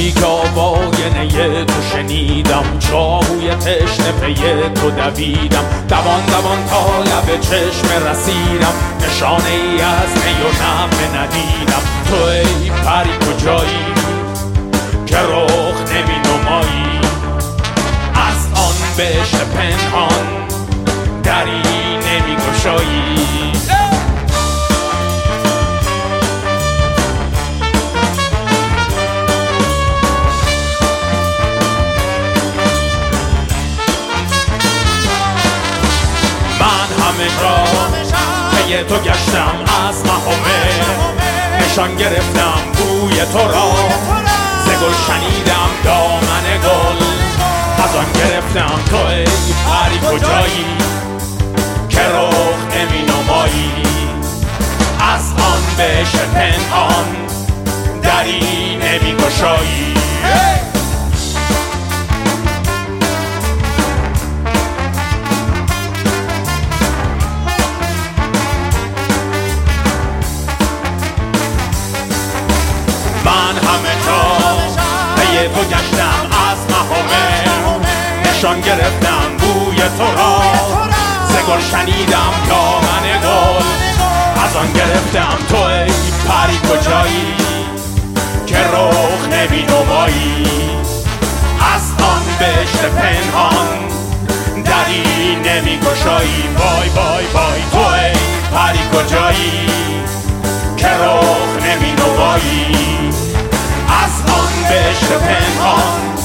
شبی که آوای نی تو شنیدم، چاهوی تشنه پی تو دویدم، دوان دوان تا لب چشم رسیدم، نشانه ای از نی و نغمه ندیدم. تو ای پری کجایی که رخ نمی نمایی، از آن بهشت پنهان دری نمی گشایی. همه را پی تو گشتم از مهمه، نشان گرفتم بوی تو را، ز گل شنیدم دامن گل، از آن گرفتم. تو ای پری کجایی که رخ نمی نمایی، از آن بهشت پنهان دری نمی گشایی. من همه جا پی تو گشتم از مهمه، نشان گرفتم بوی تو را، ز گل شنیدم دامن گل، از آن گرفتم. تو ای پری کجایی که رخ نمی نمایی، از آن بهشت پنهان دری نمی گشایی. وای وای وای تو ای پری کجایی که رخ نمی نمایی، از آن بهشت پنهان